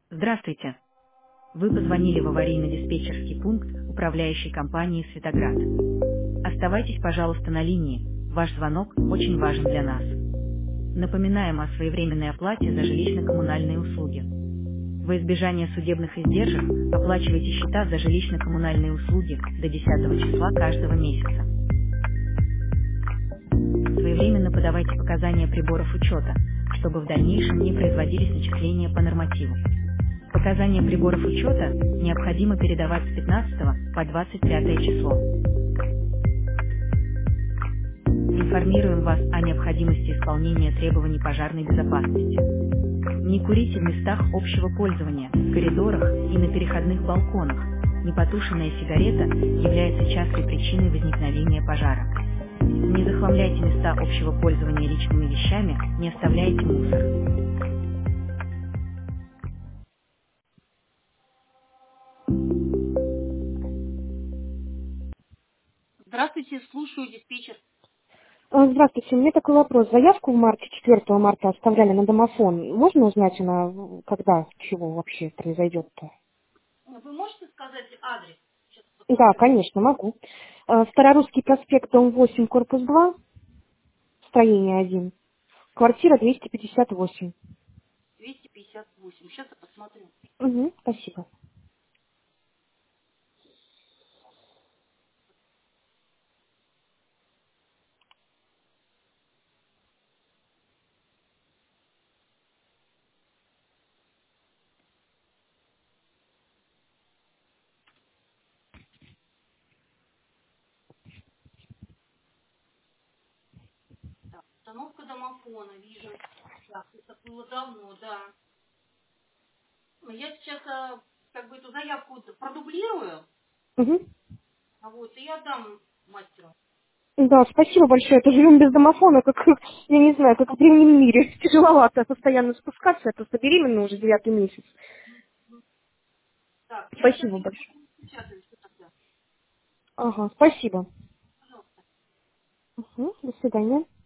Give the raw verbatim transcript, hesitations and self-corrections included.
Здравствуйте. Вы позвонили в аварийно-диспетчерский пункт управляющей компании «Светоград». Оставайтесь, пожалуйста, на линии. Ваш звонок очень важен для нас. Напоминаем о своевременной оплате за жилищно-коммунальные услуги. Во избежание судебных издержек оплачивайте счета за жилищно-коммунальные услуги до десятого числа каждого месяца. Своевременно подавайте показания приборов учета, чтобы в дальнейшем не производились начисления по нормативу. Показания приборов учета необходимо передавать с пятнадцатого по двадцать пятое число. Информируем вас о необходимости исполнения требований пожарной безопасности. Не курите в местах общего пользования, в коридорах и на переходных балконах. Непотушенная сигарета является частой причиной возникновения пожара. Не захламляйте места общего пользования личными вещами, не оставляйте мусор. Здравствуйте, слушаю диспетчер. А, Здравствуйте, у меня такой вопрос. Заявку в марте, четвёртого марта оставляли на домофон. Можно узнать, она когда, чего вообще произойдет-то? Вы можете сказать адрес? Сейчас Да, посмотрю. конечно, могу. А, Старорусский проспект, дом восемь, корпус два, строение один, квартира двести пятьдесят восемь. двести пятьдесят восемь. Сейчас я посмотрю. Угу, спасибо. Так, установка домофона, вижу. Так, это было давно, да. Ну, я сейчас а, как бы эту заявку вот продублирую, Угу. а вот, и отдам мастеру. Да, спасибо большое. Это живем без домофона, как, я не знаю, как в древнем мире. Тяжеловато постоянно спускаться, я просто беременна уже девятый месяц. Так, я сейчас Спасибо ее большое. буду печатать, что тогда. Ага, спасибо. Пожалуйста. Угу, до свидания.